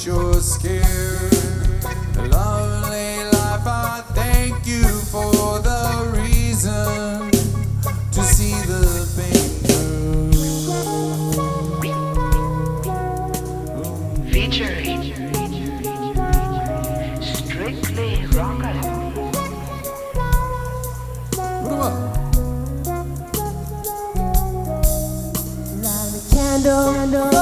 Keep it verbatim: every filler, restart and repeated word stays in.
that you're scared. A lovely life, I thank you for the reason to see the pain through. Featuring Strictly Rockin'. Put 'em up. Light a candle.